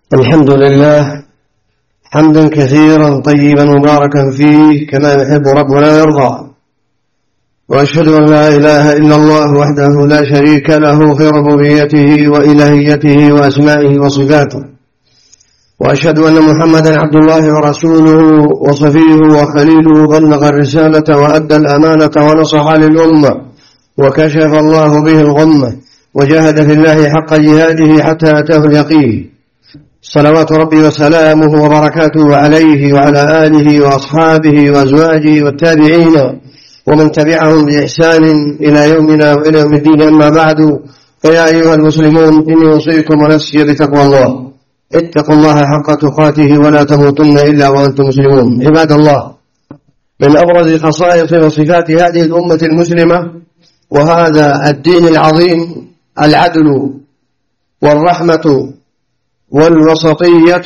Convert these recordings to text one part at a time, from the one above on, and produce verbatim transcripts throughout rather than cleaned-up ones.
الحمد لله حمدا كثيرا طيبا مباركا فيه كما يحب ربنا يرضى، وأشهد أن لا إله إلا الله وحده لا شريك له في ربوبيته وإلهيته وأسمائه وصفاته، وأشهد أن محمدا عبد الله ورسوله وصفيه وخليله، بلغ الرسالة وأدى الأمانة ونصح للأمة وكشف الله به الغمة، وجاهد في الله حق جهاده حتى أتاه اليقين. صلوات ربي وسلامه وبركاته عليه وعلى آله وأصحابه وأزواجه والتابعين ومن تبعهم بإحسان إلى يومنا وإلى يوم الدين. أما بعد، فيا أيها المسلمون، إني أوصيكم ونفسي بتقوى الله. اتقوا الله حق تقاته ولا تموتن إلا وأنتم مسلمون. عباد الله، من أبرز خصائص وصفات هذه الأمة المسلمة وهذا الدين العظيم العدل والرحمة والوسطية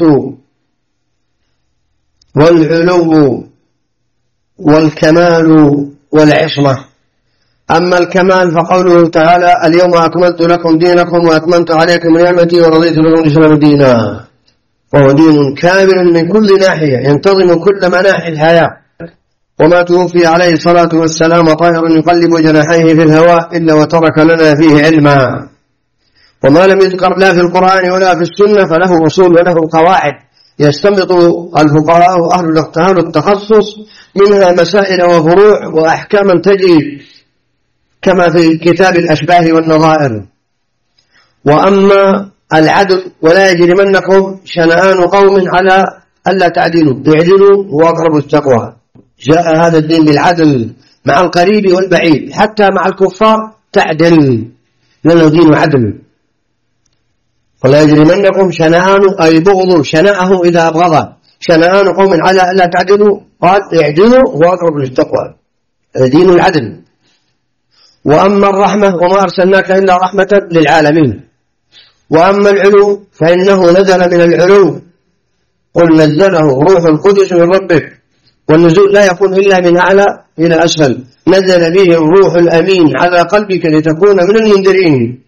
والعلو والكمال والعصمة. أما الكمال فقوله تعالى: اليوم أكملت لكم دينكم وأتممت عليكم نعمتي ورضيت لكم الإسلام دينا، وهو دين كامل من كل ناحية ينتظم كل مناحي الحياة، وما توفي عليه الصلاة والسلام طائر يقلب جناحيه في الهواء إلا وترك لنا فيه علما، وما لم يذكر لا في القرآن ولا في السنة فله أصول وله قواعد يستنبط الفقهاء وأهل الاجتهاد التخصص منها مسائل وفروع وأحكاما تجري كما في كتاب الأشباه والنظائر. وأما العدل: ولا يجرمنكم شنآن قوم على ألا تعدلوا، اعدلوا هو أقرب التقوى. جاء هذا الدين بالعدل مع القريب والبعيد، حتى مع الكفار تعدل، لأنه دين عدل. ولا يجرمنكم شنآن أي بغض شناءه إذا أبغضه، شنآن قوم على ألا تعدلوا، قال اعدلوا هو أقرب للتقوى، دين العدل. وأما الرحمة: وما أرسلناك إلا رحمة للعالمين. وأما العلو فإنه نزل من العلو، قل نزله روح القدس من ربك، والنزول لا يكون إلا من أعلى إلى أسفل، نزل به الروح الأمين على قلبك لتكون من المنذرين.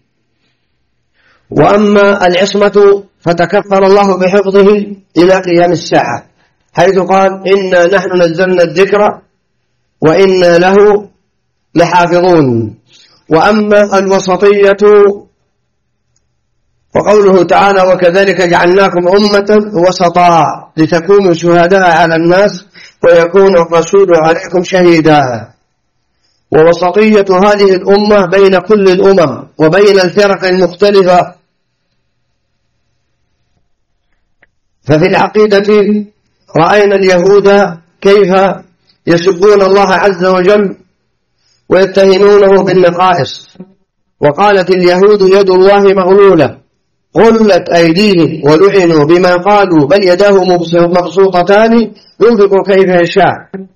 وأما العصمة فتكفل الله بحفظه إلى قيام الساعة، حيث قال: إنا نحن نزلنا الذكر وإنا له لحافظون. وأما الوسطية وقوله تعالى: وكذلك جعلناكم أمة وسطا لتكونوا شهداء على الناس ويكون الرسول عليكم شهيدا. ووسطية هذه الأمة بين كل الأمم وبين الفرق المختلفة. ففي العقيدة رأينا اليهود كيف يسبون الله عز وجل ويتهمونه بالنقائص، وقالت اليهود يد الله مغلولة غلت أيديهم ولعنوا بما قالوا بل يداه مبسوطتان ينفق كيف يشاء.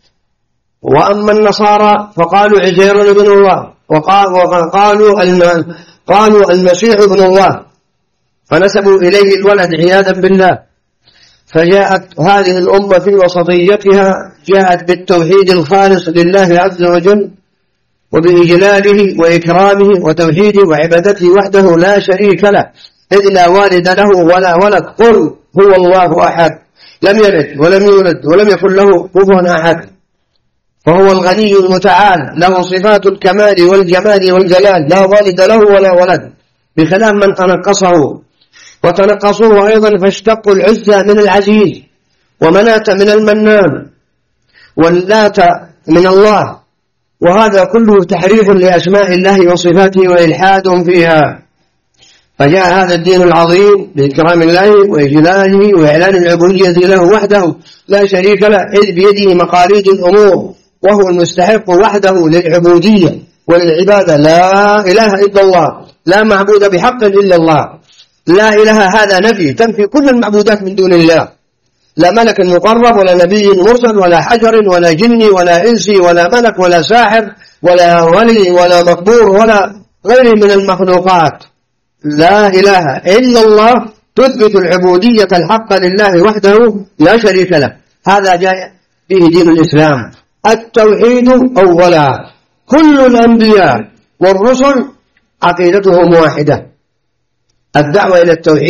وأما النصارى فقالوا عزير ابن الله، وقالوا قالوا المسيح ابن الله، فنسبوا إليه الولد عياذا بالله. فجاءت هذه الأمة في وسطيتها، جاءت بالتوحيد الخالص لله عز وجل وبإجلاله وإكرامه وتوحيده وعبادته وحده لا شريك له، إذ لا والد له ولا ولد. قل هو الله أحد لم يلد ولم يولد ولم يكن له كفوا أحد، فهو الغني المتعال له صفات الكمال والجمال والجلال، لا والد له ولا ولد، بخلاف من تنقصه وتنقصوه أيضا، فاشتقوا العزة من العزيز ومناة من المنان واللات من الله، وهذا كله تحريف لأسماء الله وصفاته وإلحاد فيها. فجاء هذا الدين العظيم بإكرام الله وإجلاله وإعلان العبودية له وحده لا شريك له، إذ بيده مقاليد الأمور، وهو المستحق وحده للعبودية وللعبادة. لا إله إلا الله، لا معبود بحق إلا الله. لا إله هذا نفي، تنفي كل المعبودات من دون الله، لا ملك مقرب ولا نبي مرسل ولا حجر ولا جن ولا إنسي ولا ملك ولا ساحر ولا ولي ولا مقبور ولا غيره من المخلوقات. لا إله إلا الله، تثبت العبودية الحق لله وحده لا شريك له. هذا جاء به دين الإسلام، التوحيد أولا. كل الأنبياء والرسل عقيدتهم واحدة، الدعوة إلى التوحيد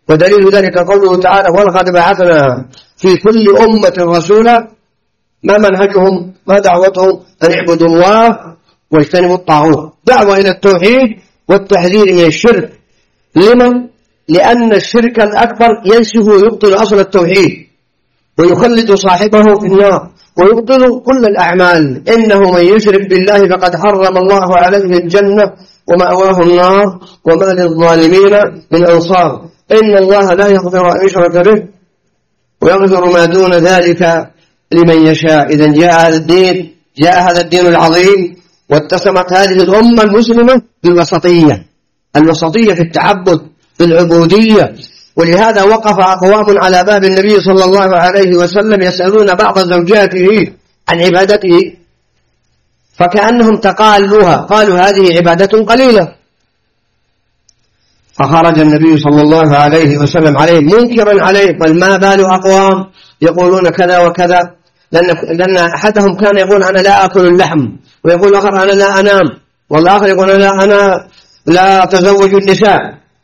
ودليل ذلك قوله تعالى ولقد بعثنا في كل أمة رسولا. ما منهجهم؟ ما دعوتهم؟ أن اعبدوا الله واجتنبوا الطاغوت، دعوة إلى التوحيد والتحذير من الشرك. لمن؟ لأن الشرك الأكبر ينسف ويبطل أصل التوحيد ويخلد صاحبه في النار ويبطل كل الأعمال. إنه من يشرك بالله فقد حرم الله عليه الجنة ومأواه النار وما للظالمين من أنصار. إن الله لا يغفر أن يشرك به ويغفر ما دون ذلك لمن يشاء. إذا جاء هذا الدين، جاء هذا الدين العظيم، واتسمت هذه الأمة المسلمة بالوسطية، الوسطية في التعبد، في العبودية. ولهذا وقف أقوام على باب النبي صلى الله عليه وسلم يسألون بعض زوجاته عن عبادته، فكأنهم تقالوها، قالوا هذه عبادة قليلة. فخرج النبي صلى الله عليه وسلم عليه منكرا عليه، قال ما بال أقوام يقولون كذا وكذا، لأن, لأن أحدهم كان يقول أنا لا أكل اللحم، ويقول آخر أنا لا أنام، والآخر يقول أنا, أنا لا أتزوج النساء.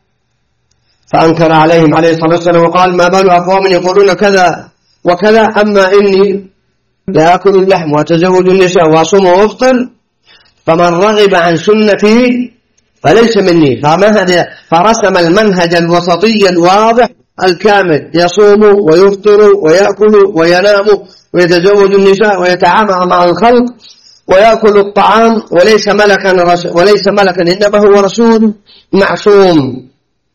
فأنكر عليهم عليه الصلاة والسلام وقال ما بال أقوام يقولون كذا وكذا، أما إني لا أكل اللحم وأتزوج النساء وأصوم وأفطر، فمن رغب عن سنتي فليس مني. فرسم المنهج الوسطي الواضح الكامل، يصوم ويفطر ويأكل وينام ويتزوج النساء ويتعامل مع الخلق ويأكل الطعام، وليس ملكا وليس ملكا إنما هو رسول معصوم.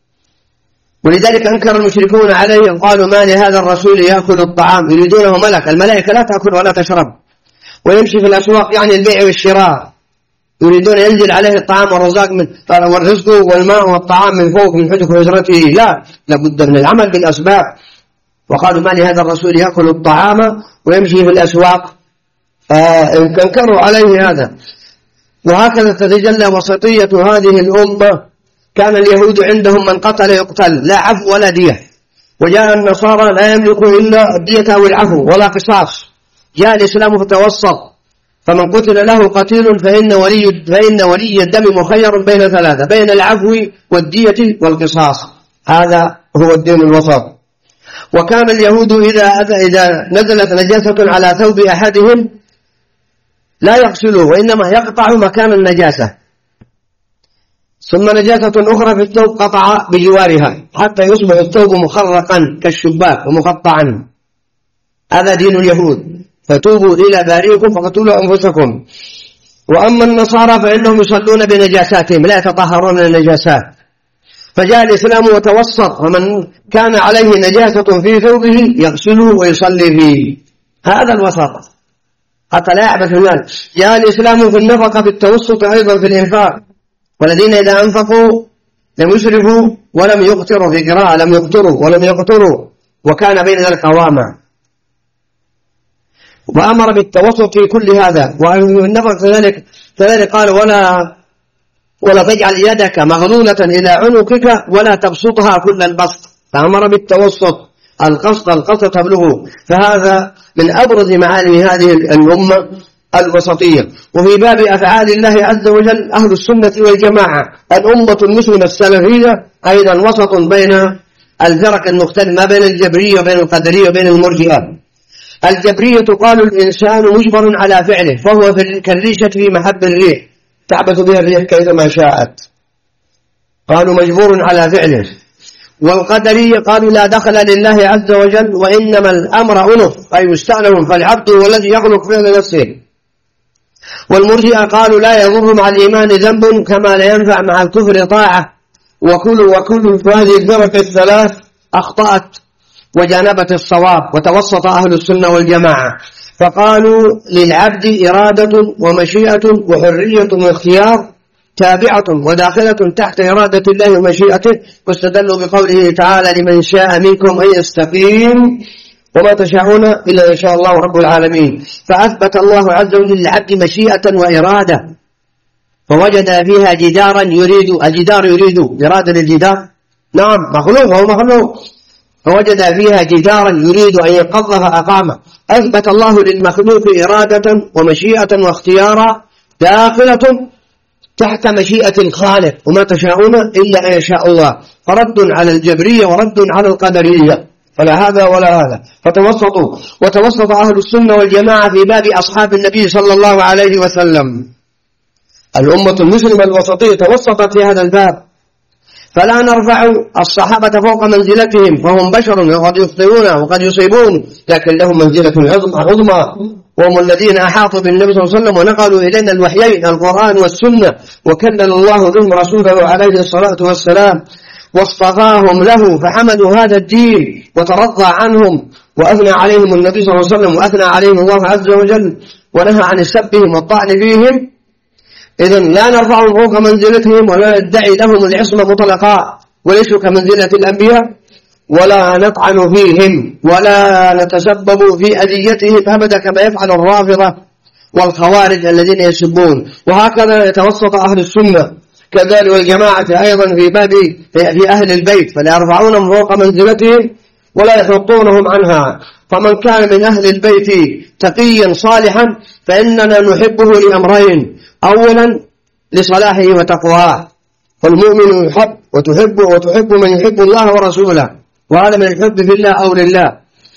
ولذلك أنكر المشركون عليه، قالوا ما لهذا الرسول يأكل الطعام، يريدونه ملك. الملائكة لا تأكل ولا تشرب ويمشي في الأسواق، يعني البيع والشراء، يريدون ينزل عليه الطعام والرزاق من والرزق والماء والطعام من فوق من حجك وهجرته. لا، لابد من العمل بالأسباب. وقالوا ما لهذا الرسول يأكل الطعام ويمشي في الأسواق، فانكروا عليه هذا. وهكذا تتجلى وسطية هذه الأمة. كان اليهود عندهم من قتل يقتل، لا عفو ولا دية. وجاء النصارى لا يملكوا إلا الدية أو العفو ولا قصاص. جاء الإسلام فتوسط، فمن قتل له قتيل فإن ولي, فإن ولي الدم مخير بين ثلاثة، بين العفو والدية والقصاص. هذا هو الدين الوسط. وكان اليهود إذا, إذا نزلت نجاسة على ثوب أحدهم لا يغسلوه، وإنما يقطع مكان النجاسة، ثم نجاسة أخرى في الثوب قطع بجوارها حتى يصبح الثوب مخرقا كالشباك ومقطعا. هذا دين اليهود. فتوبوا إلى بارئكم فقتلوا أنفسكم. وأما النصارى فإنهم يصلون بنجاساتهم، لا يتطهرون من النجاسات. فجاء الإسلام وتوسط، ومن كان عليه نجاسة في ثوبه يغسله ويصلي فيه. هذا الوسط حتى لا يعبث المال. جاء الإسلام في النفقة بالتوسط أيضا في الإنفاق، والذين إذا أنفقوا لم يسرفوا ولم يقتروا، في قراءة لم يقتروا ولم يقتروا، وكان بين ذلك قواما. وأمر بالتوسط في كل هذا. والنفق كذلك كذلك قال ولا ولا تجعل يدك مغلولة إلى عنقك ولا تبسطها كل البسط، فأمر بالتوسط، القسط القسط تبلغه. فهذا من أبرز معالم هذه الأمة الوسطية. وفي باب أفعال الله عز وجل أهل السنة والجماعة الأمة المسلمة السلفية أيضا وسط بين الفرق المختلفة، ما بين الجبرية وبين القدرية وبين المرجئة. الجبرية قالوا الإنسان مجبر على فعله، فهو كالريشة في محب الريح تعبث بها الريح كيفما شاءت، قالوا مجبور على فعله. والقدرية قالوا لا دخل لله عز وجل، وإنما الأمر أنف أي مستأنف، فالعبد هو الذي يخلق فعل نفسه. والمرجئة قالوا لا يضر مع الإيمان ذنب كما لا ينفع مع الكفر طاعة. وكل وكل هذه الفرق الثلاث أخطأت وجانبت الصواب، وتوسط أهل السنة والجماعة، فقالوا للعبد إرادة ومشيئة وحرية واختيار تابعة وداخلة تحت إرادة الله ومشيئته، واستدلوا بقوله تعالى لمن شاء منكم أن يستقيم وما تشاءون إلا إن شاء الله رب العالمين. فأثبت الله عز وجل للعبد مشيئة وإرادة، فوجد فيها جدارا يريد، الجدار يريد إرادة للجدار، نعم مخلوق هو مخلوق، فوجد فيها جدارا يريد أن يقضى فأقامه. أثبت الله للمخلوق إرادة ومشيئة واختيارا داخلة تحت مشيئة الخالق، وما تشاءون إلا أن يشاء الله، فرد على الجبرية ورد على القدرية، فلا هذا ولا هذا. فتوسطوا، وتوسط أهل السنة والجماعة في باب أصحاب النبي صلى الله عليه وسلم. الأمة المسلمة الوسطية توسطت في هذا الباب، فلا نرفع الصحابة فوق منزلتهم، فهم بشر وقد يخطئون وقد يصيبون، لكن لهم منزلة عظمى، وهم الذين أحاطوا بالنبي صلى الله عليه وسلم ونقلوا إلينا الوحيين القرآن والسنة، وكلل الله بهم رسوله عليه الصلاة والسلام، واصطفاهم له فحملوا هذا الدين وترضى عنهم، وأثنى عليهم النبي صلى الله عليه وسلم، وأثنى عليهم الله عز وجل، ونهى عن سبهم والطعن فيهم. إذن لا نرفعهم فوق منزلتهم ولا ندعي لهم العصمة مطلقا، وليسوا كمنزلة الأنبياء، ولا نطعن فيهم ولا نتسبب في أذيتهم أبدا كما يفعل الرافضة والخوارج الذين يسبون. وهكذا يتوسط أهل السنة كذلك والجماعة أيضا في باب في أهل البيت، فلا يرفعونهم فوق منزلتهم ولا يحطونهم عنها. فمن كان من أهل البيت تقيا صالحا فإننا نحبه لأمرين: أولا لصلاحه وتقواه، فالمؤمن يحب وتحب وتحب من يحب الله ورسوله، وهذا من الحب في الله أو لله،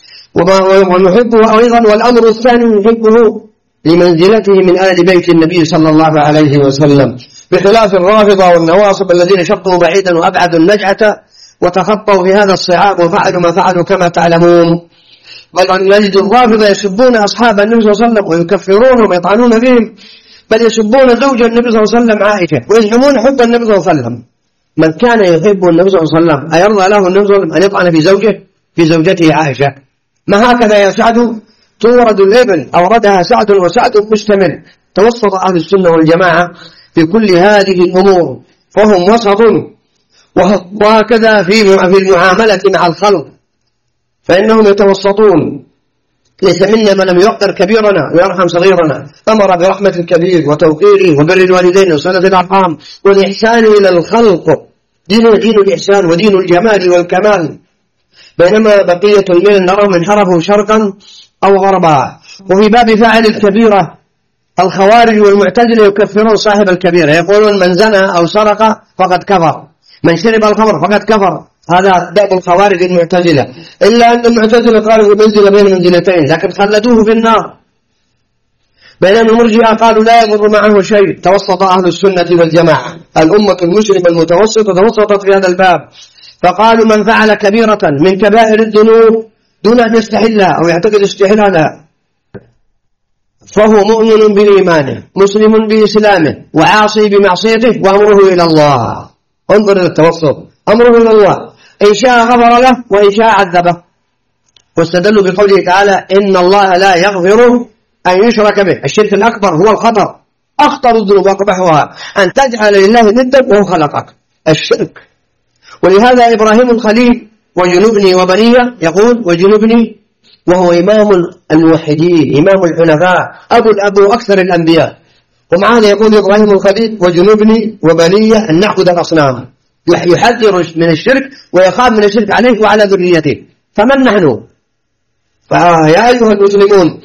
ونحبه أيضا. والأمر الثاني نحبه لمنزلته من آل بيت النبي صلى الله عليه وسلم، بخلاف الرافضة والنواصب الذين شقوا بعيدا وأبعدوا النجعة وتخطوا في هذا الصعاب وفعلوا ما فعلوا كما تعلمون. بل نجد الرافضة يسبون أصحاب النبي صلى الله عليه وسلم ويكفرونهم ويطعنون فيهم، بل يسبون زوج النبي صلى الله عليه وسلم عائشة، ويزعمون حب النبي صلى الله عليه وسلم. من كان يحب النبي صلى الله عليه وسلم أيرضى له النبي صلى الله عليه وسلم أن يطعن في زوجه في زوجته عائشة؟ ما هكذا يا سعد تورد الإبل، أوردها سعد وسعد مشتمل. توسط أهل السنة والجماعة في كل هذه الأمور، فهم وسط. وهكذا في المعاملة مع الخلق، فإنهم يتوسطون. ليس منا من لم يوقر كبيرنا ويرحم صغيرنا، أمر برحمة الكبير وتوقيره وبر الوالدين وصلة الأرحام والإحسان إلى الخلق. دين دين الإحسان ودين الجمال والكمال، بينما بقية الملل نرى من حرفوا شرقا أو غربا. وفي باب فاعل الكبيرة الخوارج والمعتزلة يكفرون صاحب الكبيرة، يقولون من زنى أو سرق فقد كفر، من شرب الخمر فقد كفر. هذا دأب الخوارج المعتزلة، إلا أن المعتزلة قالوا منزل بين منزلتين لكن خلدوه في النار، بينما المرجئة قالوا لا يضر معه شيء. توسط أهل السنة والجماعة، الأمة المسلمة المتوسطة توسطت في هذا الباب، فقالوا من فعل كبيرة من كبائر الذنوب دون أن يستحلها أو يعتقد استحلالها فهو مؤمن بإيمانه مسلم بإسلامه وعاصي بمعصيته وأمره إلى الله. انظر إلى التوسط، أمره إلى الله، إن شاء غفر له وإن شاء عذبه. واستدلوا بقوله تعالى إن الله لا يغفر أن يشرك به. الشرك الأكبر هو الخطر، أخطر الذنوب وأقبحها أن تجعل لله ندا وهو خلقك، الشرك. ولهذا إبراهيم الخليل وجنبني وبني يقول وجنبني، وهو إمام الموحدين إمام الحنفاء أبو الأبو أكثر الأنبياء، ومعنا يقول إبراهيم الخليل وجنبني وبني أن نعبد الأصنام، يحذر من الشرك ويخاف من الشرك عليه وعلى ذريته. فمن نحن؟ فيا أيها المسلمون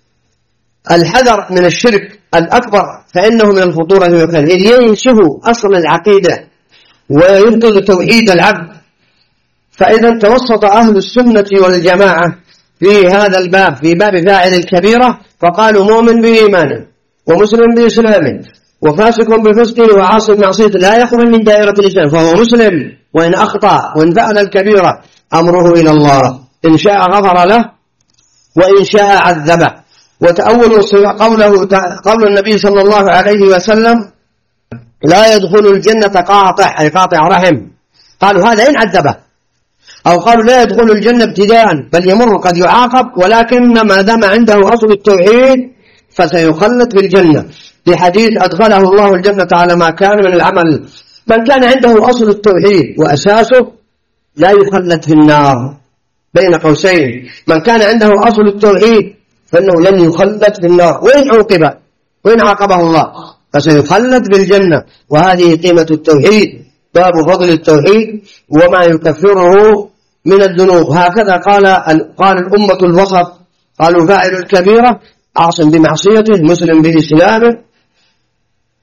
الحذر من الشرك الأكبر فإنه من الخطورة والخير، إذ ينشف أصل العقيدة وينقذ توحيد العبد. فإذا توسط أهل السنة والجماعة في هذا الباب في باب فاعل الكبيرة، فقالوا مؤمن بإيمانه ومسلم بإسلامه وفاسق بفسقه وعاصي بمعصيته لا يخرج من دائرة الإسلام، فهو مسلم وإن أخطأ وإن فعل الكبيرة أمره إلى الله، إن شاء غفر له وإن شاء عذبه. وتأول قوله قول النبي صلى الله عليه وسلم لا يدخل الجنة قاطع أي قاطع رحم، قالوا هذا إن عذبه، أو قالوا لا يدخل الجنة ابتداء بل يمر قد يعاقب، ولكن ما دام عنده أصل التوحيد فسيخلد في الجنة، لحديث أدخله الله الجنة على ما كان من العمل. من كان عنده أصل التوحيد وأساسه لا يخلد في النار، بين قوسين من كان عنده أصل التوحيد فإنه لن يخلد في النار، وإن عوقب وإن عاقبه الله فسيخلد بالجنة. وهذه قيمة التوحيد، باب فضل التوحيد وما يكفره من الذنوب. هكذا قال قال الأمة الوسط، قالوا فاعل الكبيرة عاصم بمعصيته مسلم بإسلامه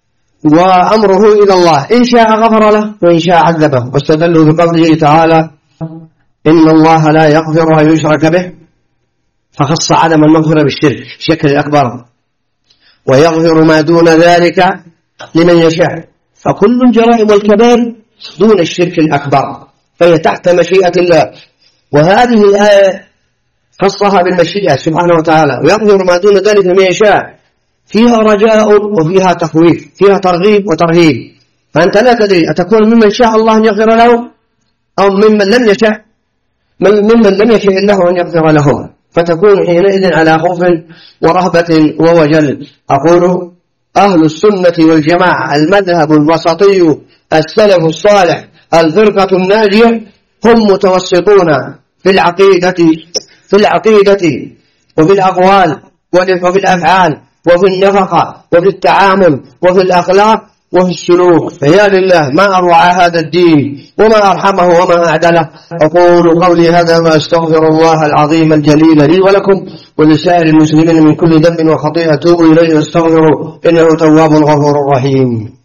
وأمره إلى الله، إن شاء غفر له وإن شاء عذبه. واستدلوا بقوله تعالى: إن الله لا يغفر أن يشرك به، فخص عدم المغفرة بالشرك الشرك الأكبر، ويغفر ما دون ذلك لمن يشاء. فكل الجرائم والكبائر دون الشرك الأكبر فهي تحت مشيئة الله. وهذه الآية خصها بالمشيئة سبحانه وتعالى، ويغفر ما دون ذلك لمن يشاء، فيها رجاء وفيها تخويف، فيها ترغيب وترهيب. فأنت لا تدري أتكون ممن شاء الله أن يغفر له أو ممن لم يشاء ممن لم يشاء الله أن يغفر له، فتكون حينئذ على خوف ورهبة ووجل. أقول: أهل السنة والجماعة المذهب الوسطي السلف الصالح الفرقة الناجية هم متوسطون في العقيدة في العقيدة وفي الأقوال وفي الأفعال وفي النفقة وفي التعامل وفي الأخلاق وفي السلوك. فيا لله ما أروع هذا الدين وما أرحمه وما أعدله. أقول قولي هذا وأستغفر الله العظيم الجليل لي ولكم ولسائر المسلمين من كل ذنب وخطيئة. توبوا إليه واستغفروا إنه تواب غفور رحيم.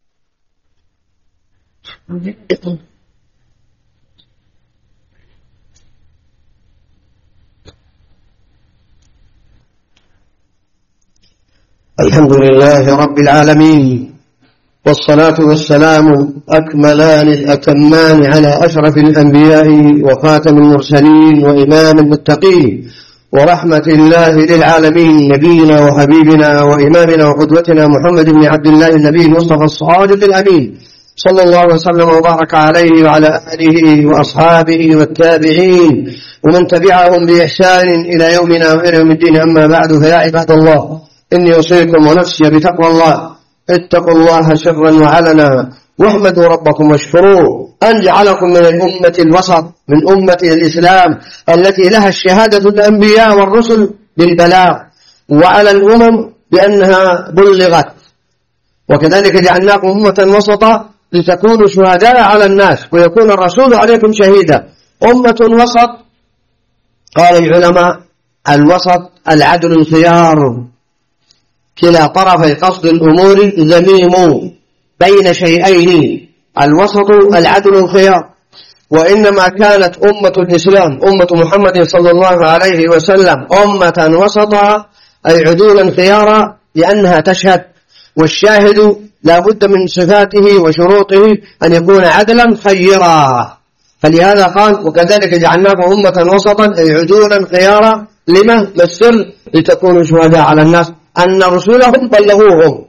الحمد لله رب العالمين، والصلاة والسلام أكملان الأتمان على أشرف الأنبياء وخاتم المرسلين وإمام المتقين ورحمة الله للعالمين، نبينا وحبيبنا وإمامنا وقدوتنا محمد بن عبد الله النبي المصطفى الصادق الأمين، صلى الله وسلم وبارك عليه وعلى آله وأصحابه والتابعين ومن تبعهم بإحسان إلى يومنا وإلى يوم الدين. أما بعد، فيا عباد الله، إني أوصيكم ونفسي بتقوى الله. اتقوا الله سرا وعلنا، واحمدوا ربكم واشكروه أن جعلكم من الأمة الوسط، من أمة الإسلام التي لها الشهادة الأنبياء والرسل بالبلاغ، وعلى الأمم بأنها بلغت. وكذلك جعلناكم أمة وسطا لتكونوا شهداء على الناس ويكون الرسول عليكم شهيدا. أمة وسط، قال العلماء: الوسط العدل الخيار، كلا طرفي قصد الأمور ذميم، بين شيئين الوسط العدل الخيار. وإنما كانت أمة الإسلام أمة محمد صلى الله عليه وسلم أمة وسطا أي عدولا خيارا، لأنها تشهد، والشاهد لا بد من صفاته وشروطه أن يكون عدلا خيرا. فلهذا قال: وكذلك جعلناكم أمة وسطا أي عدولا خيارا. لما؟ للسر، لتكونوا شهداء على الناس أن رسولهم بلغوهم،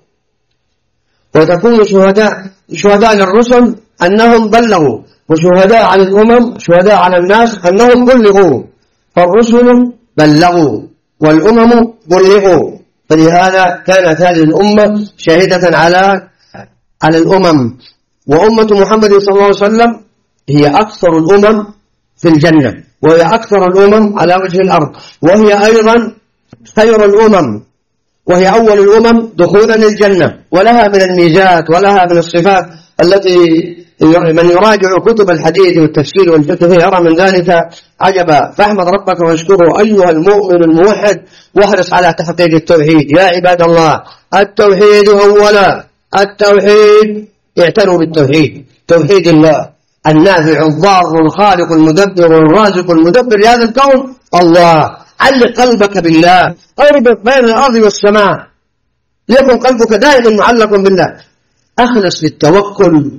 وتكونوا شهداء شهداء للرسل أنهم بلغوا، وشهداء على الأمم شهداء على الناس أنهم بلغوا. فالرسل بلغوا والأمم بلغوا، فلهذا كانت هذه الأمة شاهدة على على الأمم. وأمة محمد صلى الله عليه وسلم هي أكثر الأمم في الجنة، وهي أكثر الأمم على وجه الأرض، وهي أيضا خير الأمم، وهي أول الأمم دخولا للجنة، ولها من الميزات ولها من الصفات التي من يراجع كتب الحديث والتفسير والفقه يرى من ذلك عجبا. فاحمد ربك واشكره أيها المؤمن الموحد، واحرص على تحقيق التوحيد. يا عباد الله، التوحيد أولا، التوحيد، اعتنوا بالتوحيد، توحيد الله النافع الضار الخالق المدبر الرازق المدبر لهذا الكون الله. علق قلبك بالله، اربط بين الأرض والسماء، ليكن قلبك دائما معلق بالله. أخلص للتوكل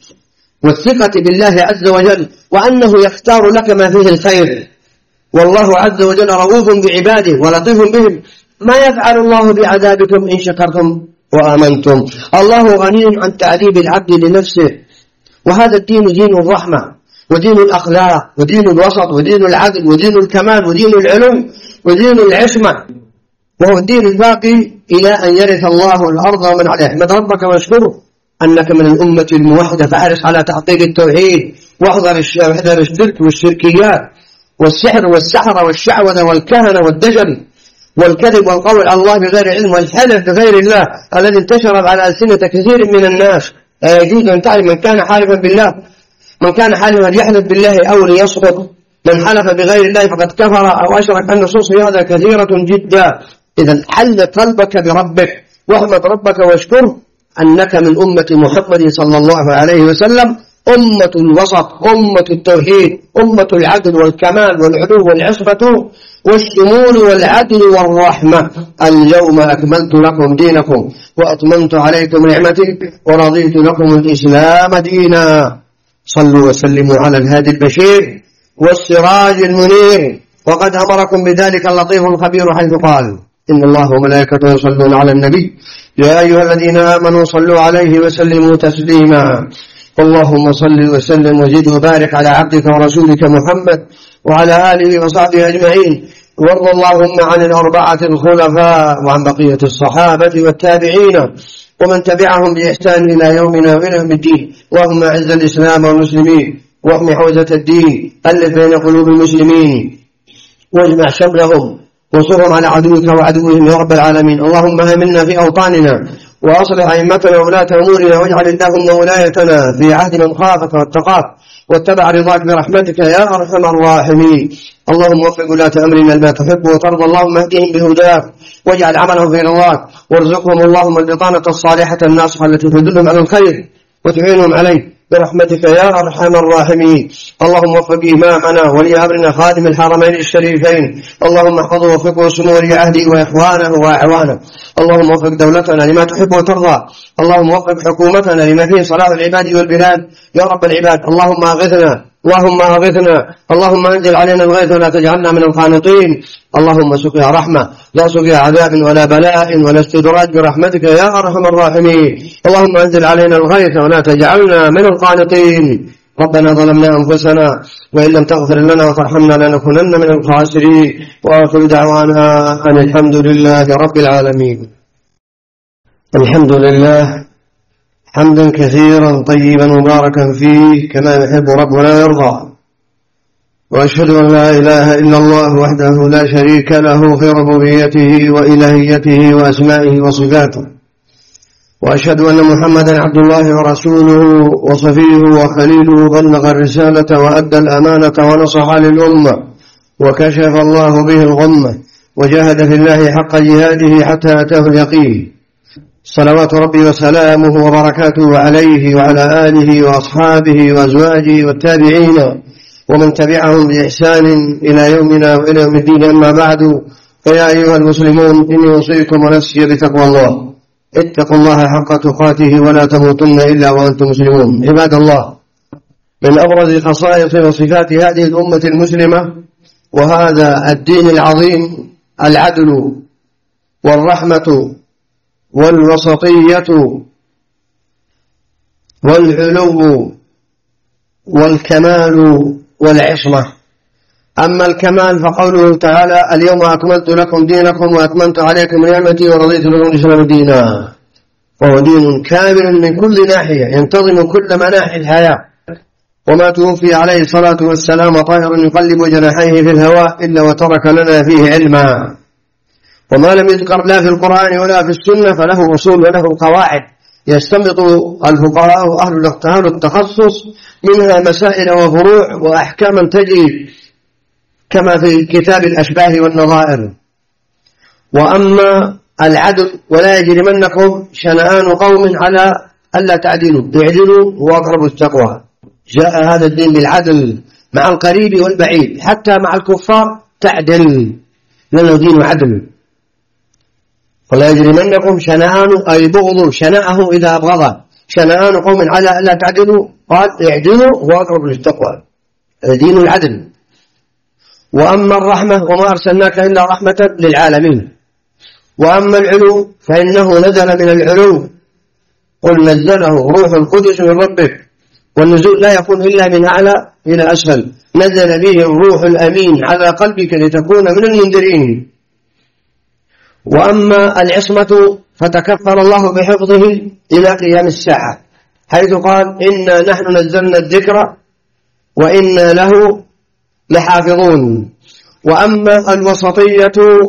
والثقة بالله عز وجل، وأنه يختار لك ما فيه الخير. والله عز وجل رؤوف بعباده ولطيف بهم. ما يفعل الله بعذابكم إن شكرتم وآمنتم. الله غني عن تعذيب العبد لنفسه. وهذا الدين دين الرحمة ودين الأخلاق ودين الوسط ودين العدل ودين الكمال ودين العلو ودين العصمة، وهو الدين الباقي إلى أن يرث الله الأرض ومن عليها. احمد ربك واشكره أنك من الأمة الموحدة، فاحرص على تحقيق التوحيد، واحذر الشرك والشركيات والسحر والسحرة والشعوذة والكهنة والدجل والكذب والقول على الله بغير علم والحلف بغير الله الذي انتشر على ألسنة كثير من الناس. لا يجوز أن تعرف من كان حالفا بالله من كان حالفا يحلف بالله أو ليسقط. من حلف بغير الله فقد كفر أو أشرك. النصوص هذا كثيرة جدا. إذا حل قلبك بربك، واحمد ربك واشكره، أنك من أمة محمد صلى الله عليه وسلم أمة الوسط، أمة التوحيد، أمة العدل والكمال والعلو والعصمة والشمول والعدل والرحمة. اليوم أكملت لكم دينكم وأتممت عليكم نعمتي ورضيت لكم الإسلام دينا. صلوا وسلموا على الهادي البشير والسراج المنير، وقد أمركم بذلك اللطيف الخبير حيث قال: إن الله وملائكته يصلون على النبي يا أيها الذين آمنوا صلوا عليه وسلموا تسليما. اللهم صل وسلم وزد وبارك على عبدك ورسولك محمد وعلى آله وصحبه أجمعين، وارض اللهم عن الأربعة الخلفاء وعن بقية الصحابة والتابعين ومن تبعهم بإحسان إلى يومنا وإلى يوم الدين. اللهم أعز الإسلام والمسلمين واحم حوزة الدين، ألف بين قلوب المسلمين واجمع شملهم وانصرهم على عدوك وعدوهم يا رب العالمين. اللهم آمنا في أوطاننا وأصلح أئمتنا وولاة أمورنا، واجعل اللهم ولايتنا في عهد من خافك واتقاك واتبع رضاك برحمتك يا أرحم الراحمين. اللهم وفق ولاة أمرنا لما تحب وترضى، اللهم اهدهم بهداك واجعل عملهم في رضاك، وارزقهم اللهم البطانة الصالحة الناصحة التي تدلهم على الخير وتعينهم عليه برحمتك يا أرحم الراحمين. اللهم وفق إمامنا ولي أمرنا خادم الحرمين الشريفين، اللهم احفظه ووفقه وسمو ولي عهده وإخوانه وأعوانه. اللهم وفق دولتنا لما تحب وترضى، اللهم وفق حكومتنا لما فيه صلاح العباد والبلاد يا رب العباد. اللهم أغثنا اللهم أغثنا اللهم أنزل علينا الغيث ولا تجعلنا من القانطين. اللهم سقيا رحمة لا سقيا عذاب ولا بلاء ولا استدراج برحمتك يا أرحم الراحمين. اللهم أنزل علينا الغيث ولا تجعلنا من القانطين. ربنا ظلمنا أنفسنا وإن لم تغفر لنا وترحمنا لنكونن من الخاسرين. وآخر دعوانا أن الحمد لله رب العالمين. الحمد لله حمدا كثيرا طيبا مباركا فيه كما يحب ربنا يرضى، وأشهد أن لا إله إلا الله وحده لا شريك له في ربوبيته وإلهيته وأسمائه وصفاته، وأشهد أن محمدا عبد الله ورسوله وصفيه وخليله، بلغ الرسالة وأدى الأمانة ونصح للأمة وكشف الله به الغمة، وجاهد في الله حق جهاده حتى أتاه اليقين. صلوات ربي وسلامه وبركاته عليه وعلى آله وأصحابه وأزواجه والتابعين ومن تبعهم بإحسان إلى يومنا وإلى يوم الدين. أما بعد، فيا أيها المسلمون، إني أوصيكم ونفسي بتقوى الله. اتقوا الله حق تقاته ولا تموتن إلا وأنتم مسلمون. عباد الله، من أبرز خصائص وصفات هذه الأمة المسلمة وهذا الدين العظيم العدل والرحمة والوسطية والعلو والكمال والعصمة. أما الكمال فقوله تعالى: اليوم أكملت لكم دينكم وأتممت عليكم نعمتي ورضيت لكم الإسلام دينا، وهو دين كامل من كل ناحية ينتظم كل مناحي الحياة. وما توفي عليه الصلاة والسلام طائر يقلب جناحيه في الهواء إلا وترك لنا فيه علما. وما لم يذكر لا في القرآن ولا في السنة فله أصول وله قواعد يستنبط الفقهاء وأهل الاجتهاد والتخصص منها مسائل وفروع وأحكاما تجري كما في كتاب الأشباه والنظائر. وأما العدل: ولا يجرمنكم شنآن قوم على ألا تعدلوا اعدلوا هو أقرب التقوى. جاء هذا الدين بالعدل مع القريب والبعيد، حتى مع الكفار تعدل، لأنه دين عدل. ولا يجرمنكم شنآن أي بغض شناءه إذا أبغض شنآن قوم على ألا تعدلوا قال اعدلوا هو أقرب للتقوى، دين العدل. وأما الرحمة: وما أرسلناك إلا رحمة للعالمين. وأما العلو فإنه نزل من العلو، قل نزله روح القدس من ربك، والنزول لا يكون إلا من أعلى إلى أسفل. نزل به الروح الأمين على قلبك لتكون من المنذرين. وأما العصمة فتكفل الله بحفظه إلى قيام الساعة، حيث قال: إنا نحن نزلنا الذكر وإنا له لحافظون. وأما الوسطية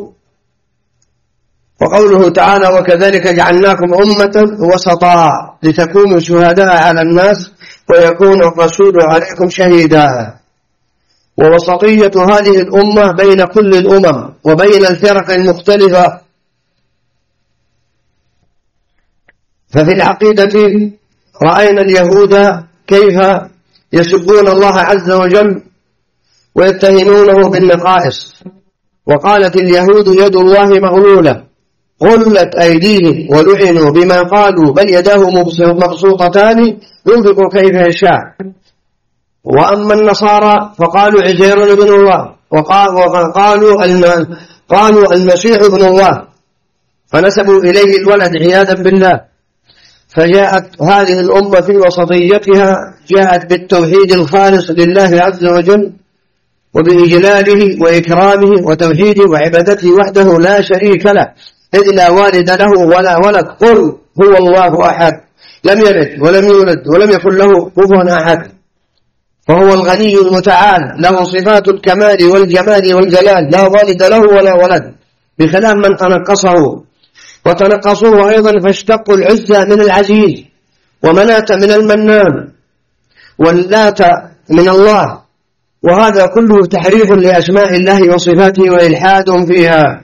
وقوله تعالى: وكذلك جعلناكم أمة وسطا لتكونوا شهداء على الناس ويكون الرسول عليكم شهيدا. ووسطية هذه الأمة بين كل الأمم وبين الفرق المختلفة، ففي العقيدة رأينا اليهود كيف يسبون الله عز وجل ويتهمونه بالنقائص. وقالت اليهود يد الله مغلولة غلت أيديهم ولعنوا بما قالوا بل يداه مبسوطتان ينفق كيف يشاء. وأما النصارى فقالوا عزير ابن الله وقالوا قالوا المسيح ابن الله فنسبوا إليه الولد عياذا بالله. فجاءت هذه الأمة في وسطيتها جاءت بالتوحيد الخالص لله عز وجل وبإجلاله وإكرامه وتوحيده وعبادته وحده لا شريك له إذ لا والد له ولا ولد. قل هو الله أحد لم يلد ولم يولد ولم يكن له كفوا أحد. فهو الغني المتعال له صفات الكمال والجمال والجلال لا والد له ولا ولد بخلاف من تنقصه وتنقصوه أيضا فاشتقوا العزة من العزيز ومناة من المنان واللات من الله. وهذا كله تحريف لأسماء الله وصفاته وإلحاد فيها.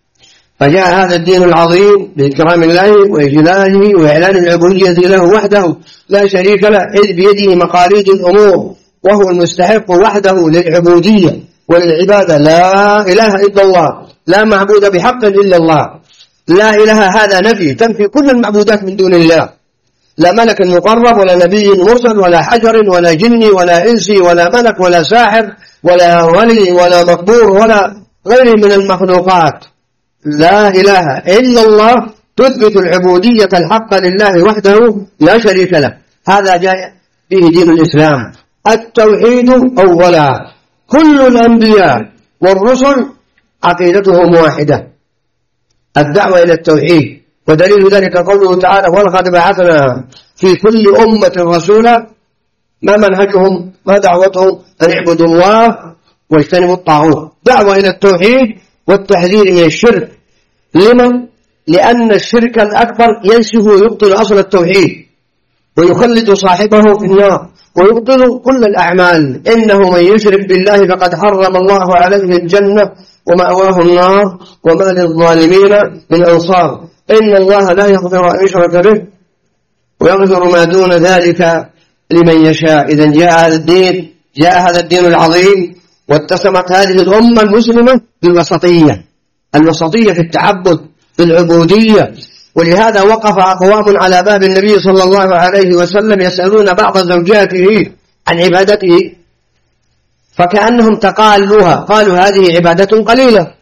فجاء هذا الدين العظيم بإكرام الله وإجلاله وإعلان العبودية له وحده لا شريك له إذ بيده مقاليد الأمور وهو المستحق وحده للعبودية وللعبادة. لا إله إلا الله لا معبود بحق إلا الله. لا إله هذا نفي تنفي كل المعبودات من دون الله لا ملك مقرب ولا نبي مرسل ولا حجر ولا جن ولا إنسي ولا ملك ولا ساحر ولا ولي ولا مقبور ولا غيره من المخلوقات. لا إله إلا الله تثبت العبودية الحق لله وحده لا شريك له. هذا جاء فيه دين الإسلام التوحيد أولا. كل الأنبياء والرسل عقيدتهم واحدة الدعوة إلى التوحيد. ودليل ذلك قوله تعالى ولقد بعثنا في كل أمة رسولا ما منهجهم ما دعوتهم أن اعبدوا الله واجتنبوا الطاغوت. دعوة إلى التوحيد والتحذير من الشرك. لمن؟ لأن الشرك الأكبر ينسف ويبطل أصل التوحيد ويخلد صاحبه في النار ويبطل كل الأعمال. إنه من يشرك بالله فقد حرم الله عليه الجنة ومأواه النار وما للظالمين من أنصار. إن الله لا يغفر أن يشرك به ويغفر ما دون ذلك لمن يشاء. إذن جاء هذا الدين جاء هذا الدين العظيم واتسمت هذه الأمة المسلمة بالوسطية الوسطية في التعبد في العبودية. ولهذا وقف أقوام على باب النبي صلى الله عليه وسلم يسألون بعض زوجاته عن عبادته فكأنهم تقالوها قالوا هذه عبادة قليلة.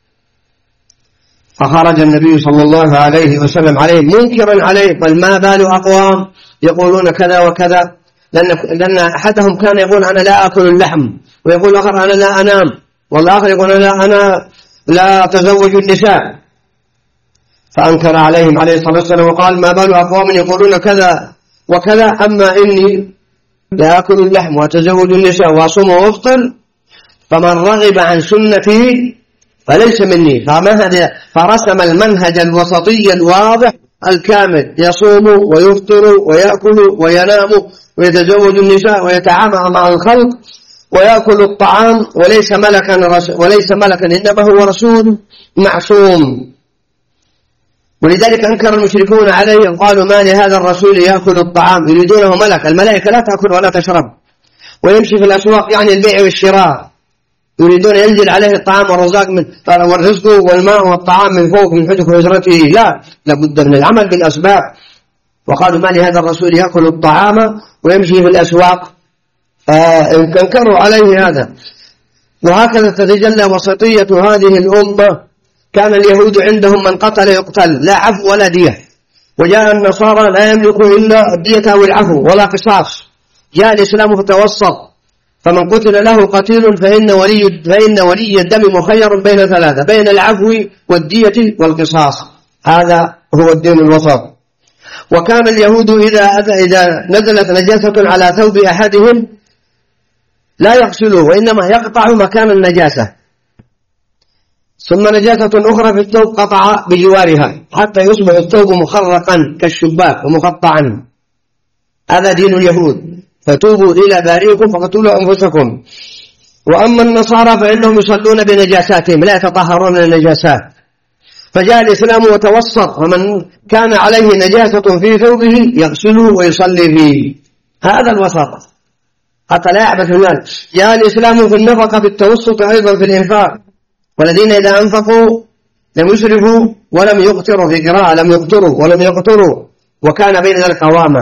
فخرج النبي صلى الله عليه وسلم عليه منكرا عليه قال ما بال أقوام يقولون كذا وكذا. لأن, لأن أحدهم كان يقول أنا لا أكل اللحم ويقول الآخر أنا لا أنام والآخر يقول أنا, أنا لا أتزوج النساء. فأنكر عليهم عليه الصلاة والسلام وقال ما بال أقوام يقولون كذا وكذا أما إني لا أكل اللحم وأتزوج النساء وأصوم وأفطر فمن رغب عن سنتي فليس مني. فرسم المنهج الوسطي الواضح الكامل يصوم ويفطر ويأكل وينام ويتزوج النساء ويتعامل مع الخلق ويأكل الطعام وليس ملكا وليس ملكا إنما هو رسول معصوم. ولذلك أنكر المشركون عليه قالوا ما لهذا الرسول يأكل الطعام يريدونه ملك. الملائكة لا تأكل ولا تشرب ويمشي في الأسواق يعني البيع والشراء يريدون ينزل عليه الطعام والرزاق من والرزق والماء والطعام من فوق من حجك وهجرته. لا لابد من العمل بالأسباب. وقالوا ما لهذا الرسول يأكل الطعام ويمشي في الأسواق فانكروا عليه هذا. وهكذا تتجلى وسطية هذه الأمة. كان اليهود عندهم من قتل يقتل لا عفو ولا دية. وجاء النصارى لا يملكوا إلا الدية أو العفو ولا قصاص. جاء الإسلام فتوسط فمن قتل له قتيل فإن ولي, فإن ولي الدم مخير بين ثلاثة بين العفو والدية والقصاص. هذا هو الدين الوسط. وكان اليهود إذا, إذا نزلت نجاسة على ثوب أحدهم لا يغسله وإنما يقطع مكان النجاسة ثم نجاسة أخرى في الثوب قطع بجوارها حتى يصبح الثوب مخرقا كالشباك ومقطعا. هذا دين اليهود. فتوبوا إلى بارئكم فقتلوا أنفسكم. وأما النصارى فإنهم يصلون بنجاساتهم لا يتطهرون من النجاسات فجاء الإسلام وتوسط، ومن كان عليه نجاسة في ثوبه يغسله ويصلي فيه. هذا الوسط حتى لا يعبث المال. جاء الإسلام في النفقة في التوسط أيضا في الإنفاق، والذين إذا أنفقوا لم يسرفوا ولم يقتروا، في قراءة لم يقتروا ولم يقتروا، وكان بين ذلك قواما.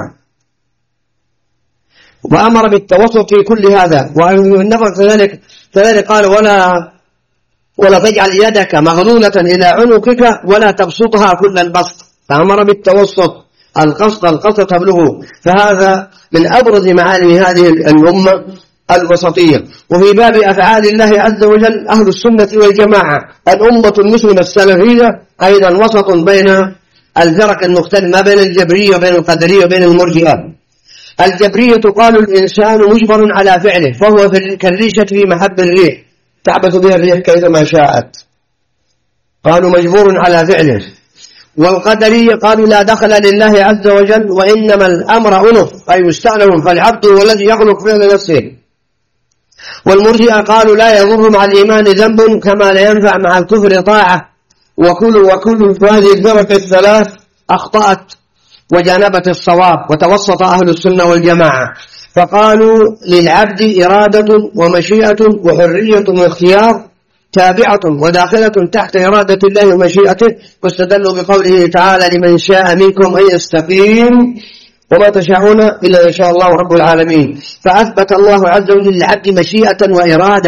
وأمر بالتوسط في كل هذا. والنفقة كذلك كذلك قال ولا ولا تجعل يدك مغلولة إلى عنقك ولا تبسطها كل البسط، فأمر بالتوسط، القصد القصد تبلغه. فهذا من أبرز معالم هذه الأمة الوسطية. وفي باب أفعال الله عز وجل أهل السنة والجماعة الأمة المسلمة السلفية أيضا وسط بين الفرق المختلفة، ما بين الجبرية وبين القدرية وبين المرجئة. الجبرية قالوا الإنسان مجبر على فعله، فهو كالريشة في محب الريح تعبث بها الريح كيفما شاءت، قالوا مجبور على فعله. والقدرية قالوا لا دخل لله عز وجل، وإنما الأمر أنف أي مستأنف، فالعبد هو الذي يخلق فعل نفسه. والمرجئة قالوا لا يضر مع الإيمان ذنب كما لا ينفع مع الكفر طاعة. وكل وكل هذه الفرق الثلاث أخطأت وجانبت الصواب، وتوسط أهل السنة والجماعة فقالوا للعبد إرادة ومشيئة وحرية واختيار تابعة وداخلة تحت إرادة الله ومشيئته، واستدلوا بقوله تعالى لمن شاء منكم أن يستقيم وما تشاءون إلا إن شاء الله رب العالمين. فأثبت الله عز وجل للعبد مشيئة وإرادة،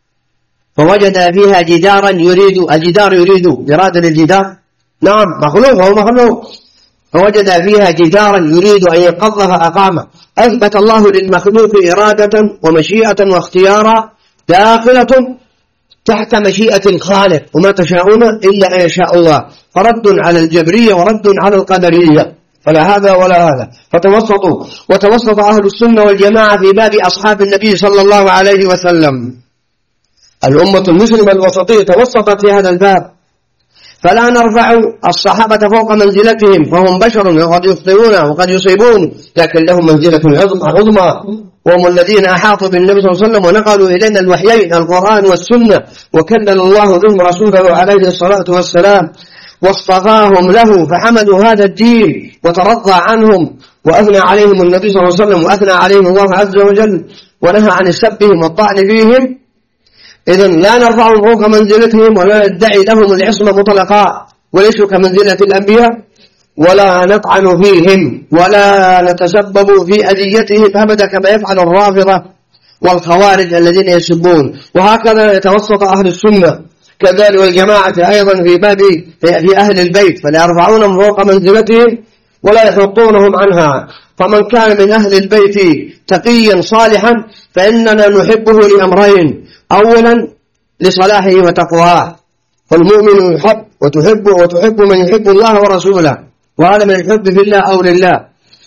فوجد فيها جدارا يريد، الجدار يريد إرادة للجدار، نعم مخلوق هو مخلوق، فوجد فيها جدارا يريد أن ينقض فأقامه. أثبت الله للمخلوق إرادة ومشيئة واختيارا داخلة تحت مشيئة الخالق، وما تشاءون إلا أن يشاء الله، فرد على الجبرية ورد على القدرية، فلا هذا ولا هذا. فتوسطوا، وتوسط أهل السنة والجماعة في باب أصحاب النبي صلى الله عليه وسلم. الأمة المسلمة الوسطية توسطت في هذا الباب، فلا نرفع الصحابة فوق منزلتهم، فهم بشر وقد يخطئون وقد يصيبون، لكن لهم منزلة عظمى، وهم الذين أحاطوا بالنبي صلى الله عليه وسلم ونقلوا إلينا الوحيين القرآن والسنة، وكلل الله بهم رسوله عليه الصلاة والسلام واصطفاهم له، فحملوا هذا الدين وترضى عنهم وأثنى عليهم النبي صلى الله عليه وسلم، وأثنى عليهم الله عز وجل ونهى عن سبهم والطعن فيهم. إذن لا نرفعهم فوق منزلتهم ولا ندعي لهم العصمة مطلقا، وليسوا كمنزلة الأنبياء، ولا نطعن فيهم ولا نتسبب في أذيتهم أبدا كما يفعل الرافضة والخوارج الذين يسبون. وهكذا يتوسط أهل السنة كذلك والجماعة أيضا في باب في أهل البيت، فلا يرفعونهم فوق منزلتهم ولا يحطونهم عنها. فمن كان من أهل البيت تقيا صالحا فإننا نحبه لأمرين: أولا لصلاحه وتقواه، فالمؤمن يحب وتحب وتحب من يحب الله ورسوله، وهذا من الحب في الله أو لله،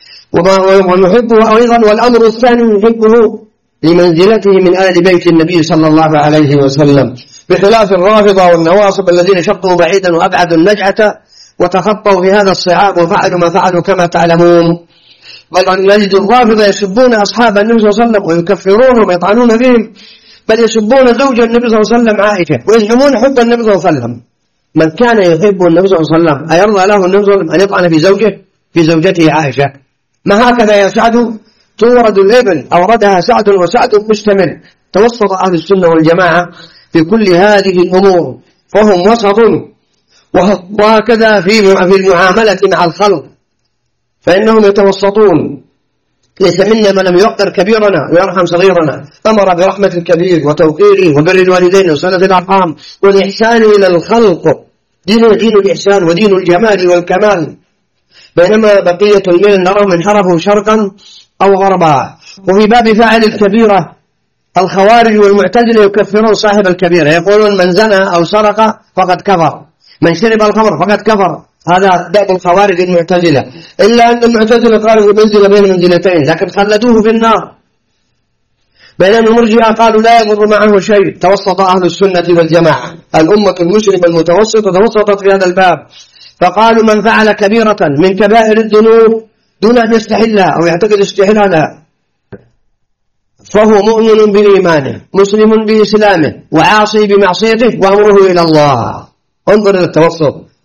ونحبه أيضا. والأمر الثاني نحبه لمنزلته من آل بيت النبي صلى الله عليه وسلم، بخلاف الرافضة والنواصب الذين شقوا بعيدا وأبعدوا النجعة وتخطوا في هذا الصعاب وفعلوا ما فعلوا كما تعلمون. بل نجد الرافضة يسبون أصحاب النبي صلى الله عليه وسلم ويكفرونهم ويطعنون بهم، بل يسبون زوج النبي صلى الله عليه وسلم عائشة ويزعمون حب النبي صلى الله عليه وسلم. من كان يحب النبي صلى الله عليه وسلم أيرضى له النبي صلى الله عليه وسلم أن يطعن في زوجه في زوجته عائشة؟ ما هكذا يا سعد تورد الإبل، أوردها سعد وسعد مشتمل. توسط أهل السنة والجماعة في كل هذه الأمور، فهم وسط. وهكذا في المعاملة مع الخلق فإنهم يتوسطون، ليس منا من لم يقدر كبيرنا ويرحم صغيرنا، أمر برحمة الكبير وتوقيره وبر الوالدين وصلة الأرحام والإحسان إلى الخلق. دين دين الإحسان ودين الجمال والكمال، بينما بقية الملل نراهم انحرفوا شرقا أو غربا. وفي باب فاعل الكبيرة الخوارج والمعتزلة يكفرون صاحب الكبيرة، يقولون من زنى أو سرق فقد كفر، من شرب الخمر فقد كفر. هذا باب الخوارج المعتزلة، إلا أن المعتزلة قالوا منزلة بين منزلتين لكن خلدوه في النار. بينما المرجئة قالوا لا يضر معه شيء. توسط أهل السنة والجماعة، الأمة المسلمة المتوسطة توسطت في هذا الباب، فقالوا من فعل كبيرة من كبائر الذنوب دون أن يستحلها أو يعتقد استحلالها فهو مؤمن بإيمانه مسلم بإسلامه وعاصي بمعصيته وأمره إلى الله. انظر إلى التوسط،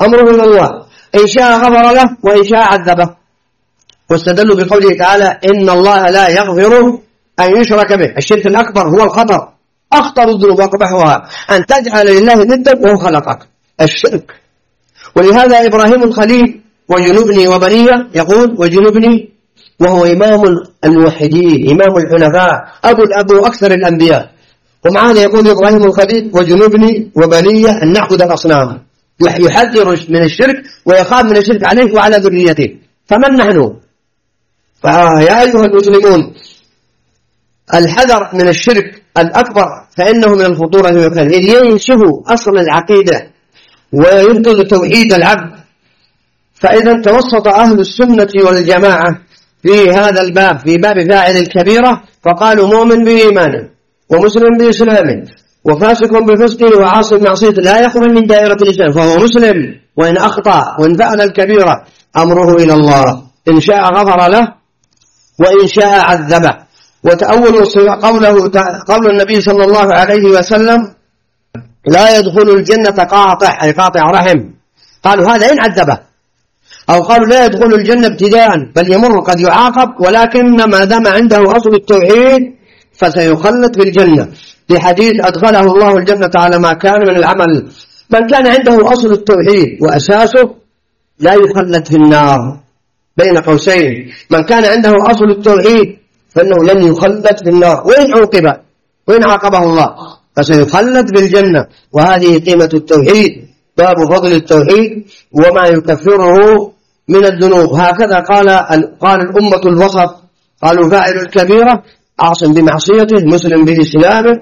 أمره إلى الله، إن شاء غفر له وإن شاء عذبه. واستدلوا بقوله تعالى إن الله لا يغفر أن يشرك به. الشرك الأكبر هو الخطر، أخطر الذنوب وأقبحها أن تجعل لله ندا وهو خلقك، الشرك. ولهذا إبراهيم الخليل وجنبني وبني يقول وجنبني، وهو إمام الموحدين إمام الحنفاء أبو الأبو أكثر الأنبياء، ومع هذا يقول إبراهيم الخليل وجنبني وبني أن نعبد الأصنام، يحذر من الشرك ويخاف من الشرك عليه وعلى ذريته. فمن نحن؟ فيا أيها المسلمون الحذر من الشرك الأكبر فإنه من الخطورة المكان، إذ ينشف أصل العقيدة ويبطل توحيد العبد. فإذا توسط أهل السنة والجماعة في هذا الباب في باب فاعل الكبيرة، فقالوا مؤمن بإيمانه ومسلم بإسلامه وفاسق بفسقه وعاصي بمعصيته لا يخرج من دائرة الإسلام، فهو مسلم وإن أخطأ وإن فعل الكبيرة أمره إلى الله، إن شاء غفر له وإن شاء عذبه. وتأولوا قوله قول النبي صلى الله عليه وسلم لا يدخل الجنة قاطع، أي قاطع رحم، قالوا هذا إن عذبه، أو قالوا لا يدخل الجنة ابتداء بل يمر قد يعاقب، ولكن ما دام عنده أصل التوحيد فسيخلد في الجنة، في حديث أدخله الله الجنة على ما كان من العمل. من كان عنده أصل التوحيد وأساسه لا يخلد في النار، بين قوسين من كان عنده أصل التوحيد فإنه لن يخلد في النار، وإن عوقب وإن عاقبه الله فسيخلد في الجنة. وهذه قيمة التوحيد، باب فضل التوحيد وما يكفره من الذنوب. هكذا قال قال الأمة الوسط، قالوا فاعل الكبيرة عاصم بمعصيته مسلم بإسلامه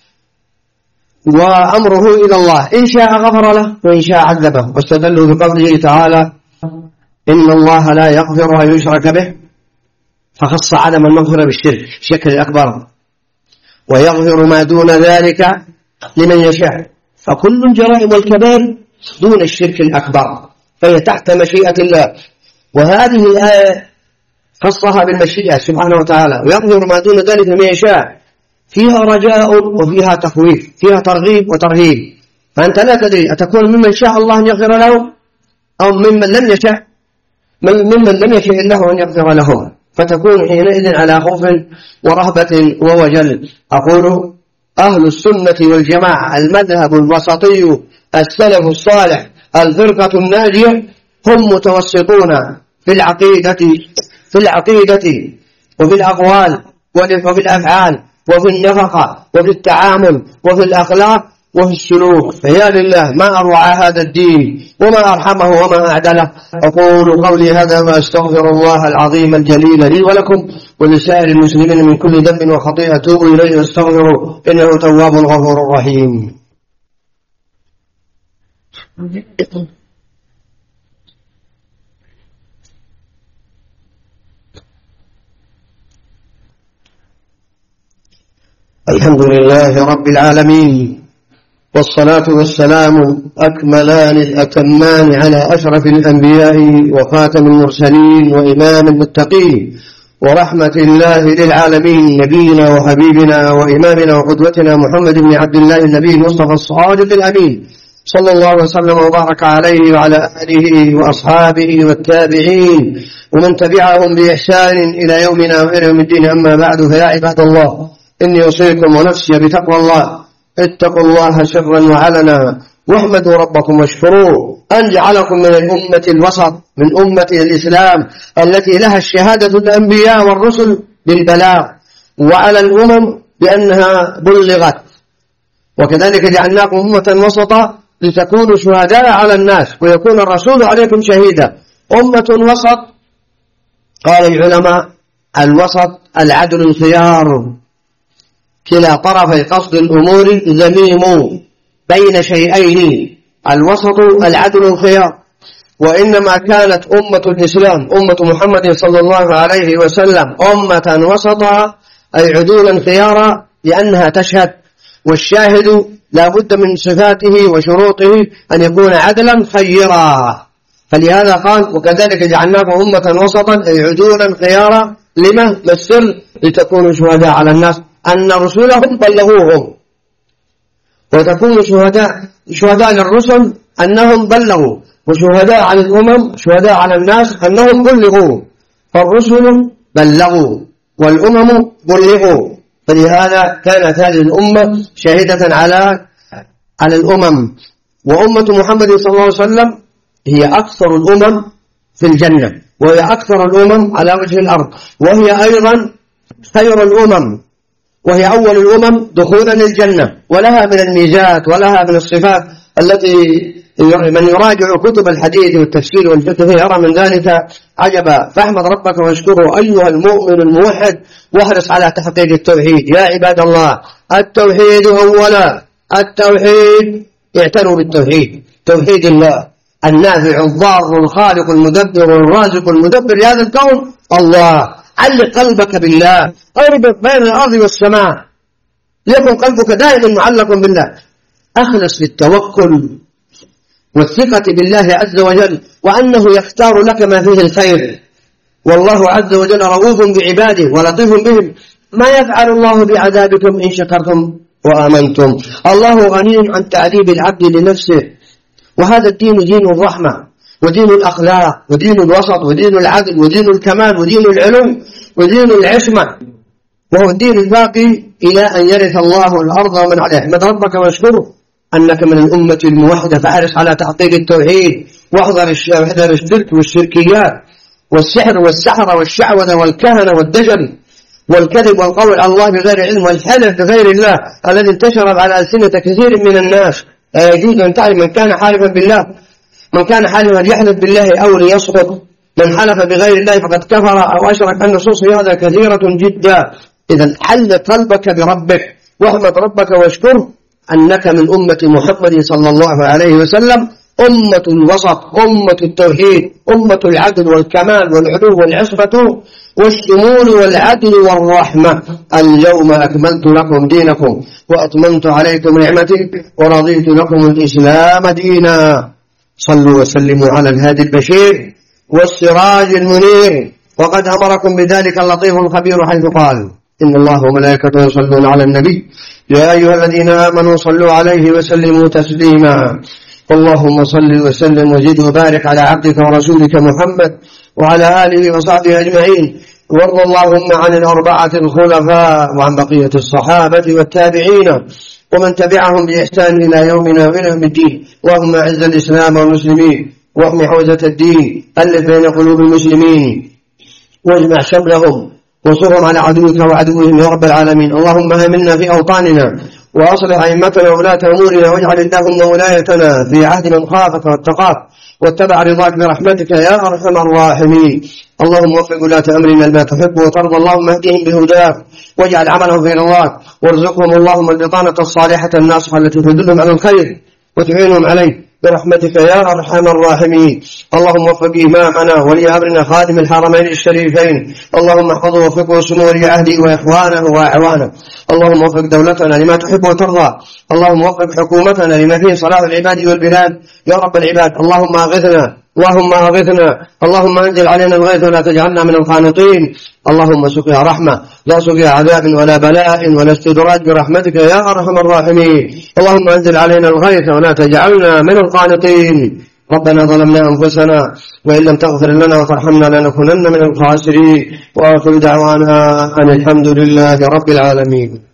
وأمره إلى الله، إن شاء غفر له وإن شاء عذبه. واستدلوا بقوله تعالى إن الله لا يغفر أن يشرك به، فخص عدم المغفرة بالشرك الشرك الأكبر، ويغفر ما دون ذلك لمن يشاء. فكل الجرائم والكبائر دون الشرك الأكبر فهي تحت مشيئة الله، وهذه الآية خصها بالمشيئة سبحانه وتعالى، ويغفر ما دون ذلك لمن يشاء، فيها رجاء وفيها تخويف، فيها ترغيب وترهيب. فأنت لا تدري أتكون ممن شاء الله أن يغفر له أو ممن لم يشاء ممن لم يشاء الله أن يغفر له، فتكون حينئذ على خوف ورهبة ووجل. أقول أهل السنة والجماعة المذهب الوسطي السلف الصالح الفرقة الناجية هم متوسطون في العقيدة في العقيدة وفي الأقوال وفي الأفعال وفي النفقة وفي التعامل وفي الأخلاق وفي السلوك. فيا لله ما أروع هذا الدين وما أرحمه وما أعدله. أقول قولي هذا وأستغفر الله العظيم الجليل لي ولكم ولسائر المسلمين من كل ذنب وخطيئة، توبوا إليه واستغفروا إنه تواب غفور رحيم. الحمد لله رب العالمين، والصلاة والسلام أكملان الأتمان على أشرف الأنبياء وخاتم المرسلين وإمام المتقين ورحمة الله للعالمين، نبينا وحبيبنا وإمامنا وقدوتنا محمد بن عبد الله النبي المصطفى الصادق الأمين صلى الله وسلم وبارك عليه وعلى آله وأصحابه والتابعين ومن تبعهم بإحسان إلى يومنا وإلى يوم الدين. أما بعد، فيا عباد الله إني أوصيكم ونفسي بتقوى الله. اتقوا الله سرا وعلنا واحمدوا ربكم واشكروه أن جعلكم من الأمة الوسط، من أمة الإسلام التي لها الشهادة الأنبياء والرسل بالبلاغ، وعلى الأمم بأنها بلغت. وكذلك جعلناكم أمة وسطا لتكونوا شهداء على الناس ويكون الرسول عليكم شهيدا. أمة وسط، قال العلماء الوسط العدل الخيار، كلا طرفي قصد الأمور ذميم بين شيئين. الوسط العدل الخيار. وإنما كانت أمة الإسلام أمة محمد صلى الله عليه وسلم أمة وسطا أي عدولا خيارا، لأنها تشهد، والشاهد لا بد من صفاته وشروطه أن يكون عدلا خيرا. فلهذا قال وكذلك جعلناكم أمة وسطا أي عدولا خيارا. لما؟ السر لتكونوا شهداء على الناس أن رسولهم بلغوهم، وتكونوا شهداء شهداء للرسل أنهم بلغوا. وشهداء على الأمم، شهداء على الناس أنهم بلغوا، فالرسل بلغوا والأمم بلغوا، فلهذا كانت هذه الأمة شاهدة على على الأمم. وأمة محمد صلى الله عليه وسلم هي أكثر الأمم في الجنة، وهي أكثر الأمم على وجه الأرض، وهي أيضا خير الأمم، وهي أول الأمم دخولا للجنة، ولها من الميزات ولها من الصفات التي من يراجع كتب الحديث والتفسير والفقه يرى من ذلك عجبا. فاحمد ربك واشكره أيها المؤمن الموحد، واحرص على تحقيق التوحيد. يا عباد الله، التوحيد أولا، التوحيد، اعتنوا بالتوحيد، توحيد الله النافع الضار الخالق المدبر الرازق المدبر لهذا الكون الله. علق قلبك بالله، اربط بين الأرض والسماء، ليكن قلبك دائما معلق بالله. أخلص في التوكل والثقة بالله عز وجل، وأنه يختار لك ما فيه الخير، والله عز وجل رؤوف بعباده ولطيف بهم. ما يفعل الله بعذابكم إن شكرتم وآمنتم. الله غني عن تعذيب العبد لنفسه، وهذا الدين دين الرحمة ودين الأخلاق ودين الوسط ودين العدل ودين الكمال ودين العلم ودين العصمة، وهو الدين الباقي إلى أن يرث الله الأرض ومن عليها. احمد ربك واشكره أنك من الأمة الموحدة، فاحرص على تحقيق التوحيد، واحذر الشرك والشركيات والسحر والسحرة والشعوذة والكهنة والدجل والكذب والقول على الله بغير علم والحلف بغير الله الذي انتشر على ألسنة كثير من الناس. لا يجوز أن تعرف من كان حالفا بالله، من كان حالفا يحلف بالله أو ليسقط، من حلف بغير الله فقد كفر أو أشرك. النصوص في هذا كثيرة جدا. إذا حل قلبك بربك، واحمد ربك واشكره أنك من أمة محمد صلى الله عليه وسلم، أمة الوسط، أمة التوحيد، أمة العدل والكمال والعلو والعصبة والشمول والعدل والرحمة. اليوم أكملت لكم دينكم وأتممت عليكم نعمتي ورضيت لكم الإسلام دينا. صلوا وسلموا على الهادي البشير والسراج المنير، وقد أمركم بذلك اللطيف الخبير حيث قال: إن الله وملائكته يصلون على النبي يا أيها الذين آمنوا صلوا عليه وسلموا تسليما. اللهم صل وسلم وزد وبارك على عبدك ورسولك محمد وعلى آله وصحبه أجمعين، وارض اللهم عن الأربعة الخلفاء وعن بقية الصحابة والتابعين ومن تبعهم بإحسان إلى يومنا وإلى يوم الدين. اللهم أعز الإسلام والمسلمين، واحم حوزة الدين، ألف بين قلوب المسلمين، واجمع شملهم، وانصرهم على عدوك وعدوهم يا رب العالمين. اللهم آمنا في أوطاننا، وأصلح أئمتنا وولاة أمورنا، واجعل اللهم ولايتنا في عهد من خافك واتقاك واتبع رضاك برحمتك يا أرحم الراحمين. اللهم وفق ولاة أمرنا لما تحب وترضى، اللهم اهدهم بهداك واجعل عملهم في رضاك، وارزقهم اللهم البطانة الصالحة الناصحة التي تدلهم على الخير وتعينهم عليه برحمتك يا أرحم الراحمين. اللهم وفق إمامنا ولي أمرنا خادم الحرمين الشريفين، اللهم احفظه ووفقه وسمو ولي عهده وإخوانه وأعوانه. اللهم وفق دولتنا لما تحب وترضى، اللهم وفق حكومتنا لما فيه صلاح العباد والبلاد يا رب العباد. اللهم أغثنا، اللهم أغثنا، اللهم أنزل علينا الغيث ولا تجعلنا من القانطين. اللهم سقيا رحمة لا سقيا عذاب ولا بلاء ولا استدراج برحمتك يا أرحم الراحمين. اللهم أنزل علينا الغيث ولا تجعلنا من القانطين. ربنا ظلمنا أنفسنا وإن لم تغفر لنا وترحمنا لنكونن من الخاسرين. وآخر دعوانا أن الحمد لله رب العالمين.